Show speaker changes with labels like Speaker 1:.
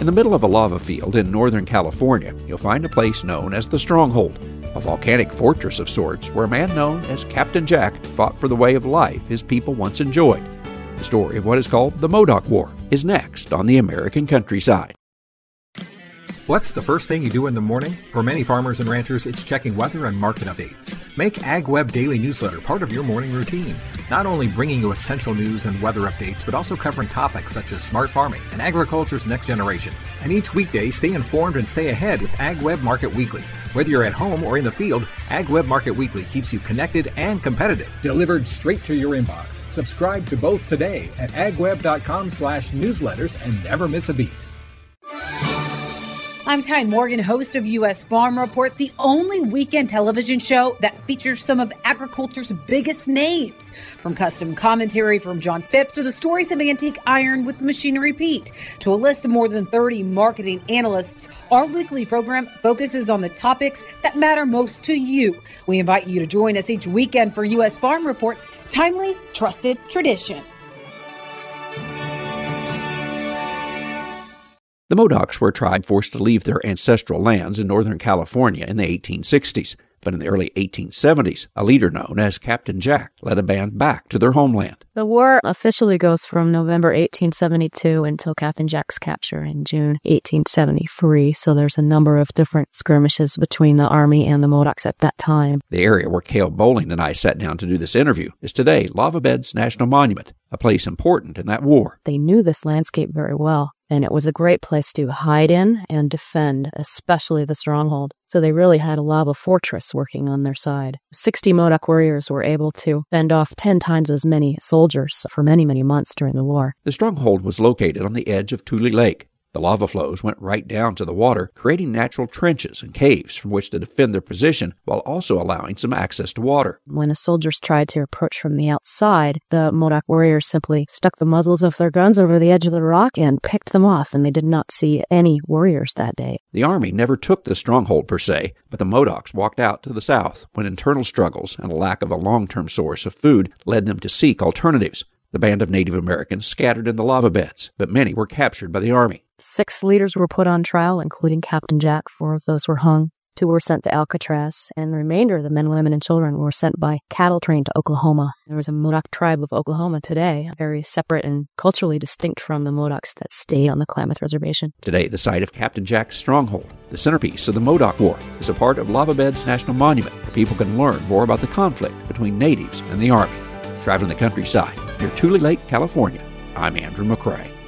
Speaker 1: In the middle of a lava field in Northern California, you'll find a place known as the Stronghold, a volcanic fortress of sorts where a man known as Captain Jack fought for the way of life his people once enjoyed. The story of what is called the Modoc War is next on the American Countryside.
Speaker 2: What's the first thing you do in the morning? For many farmers and ranchers, it's checking weather and market updates. Make AgWeb Daily Newsletter part of your morning routine. Not only bringing you essential news and weather updates, but also covering topics such as smart farming and agriculture's next generation. And each weekday, stay informed and stay ahead with AgWeb Market Weekly. Whether you're at home or in the field, AgWeb Market Weekly keeps you connected and competitive. Delivered straight to your inbox. Subscribe to both today at agweb.com/newsletters and never miss a beat.
Speaker 3: I'm Tyne Morgan, host of U.S. Farm Report, the only weekend television show that features some of agriculture's biggest names. From custom commentary from John Phipps to the stories of Antique Iron with Machinery Pete to a list of more than 30 marketing analysts, our weekly program focuses on the topics that matter most to you. We invite you to join us each weekend for U.S. Farm Report, timely, trusted tradition.
Speaker 1: The Modocs were a tribe forced to leave their ancestral lands in Northern California in the 1860s. But in the early 1870s, a leader known as Captain Jack led a band back to their homeland.
Speaker 4: The war officially goes from November 1872 until Captain Jack's capture in June 1873, so there's a number of different skirmishes between the Army and the Modocs at that time.
Speaker 1: The area where Cale Bowling and I sat down to do this interview is today Lava Beds National Monument, a place important in that war.
Speaker 4: They knew this landscape very well, and it was a great place to hide in and defend, especially the stronghold. So they really had a lava fortress working on their side. 60 Modoc warriors were able to fend off 10 times as many soldiers for many, many months during the war.
Speaker 1: The stronghold was located on the edge of Tule Lake. The lava flows went right down to the water, creating natural trenches and caves from which to defend their position while also allowing some access to water.
Speaker 4: When the soldiers tried to approach from the outside, the Modoc warriors simply stuck the muzzles of their guns over the edge of the rock and picked them off, and they did not see any warriors that day.
Speaker 1: The Army never took the stronghold per se, but the Modocs walked out to the south when internal struggles and a lack of a long-term source of food led them to seek alternatives. The band of Native Americans scattered in the lava beds, but many were captured by the Army.
Speaker 4: 6 leaders were put on trial, including Captain Jack. 4 of those were hung. 2 were sent to Alcatraz, and the remainder of the men, women, and children were sent by cattle train to Oklahoma. There was a Modoc tribe of Oklahoma today, very separate and culturally distinct from the Modocs that stayed on the Klamath Reservation.
Speaker 1: Today, the site of Captain Jack's stronghold, the centerpiece of the Modoc War, is a part of Lava Beds National Monument, where people can learn more about the conflict between natives and the Army. Traveling the countryside near Tule Lake, California, I'm Andrew McCrae.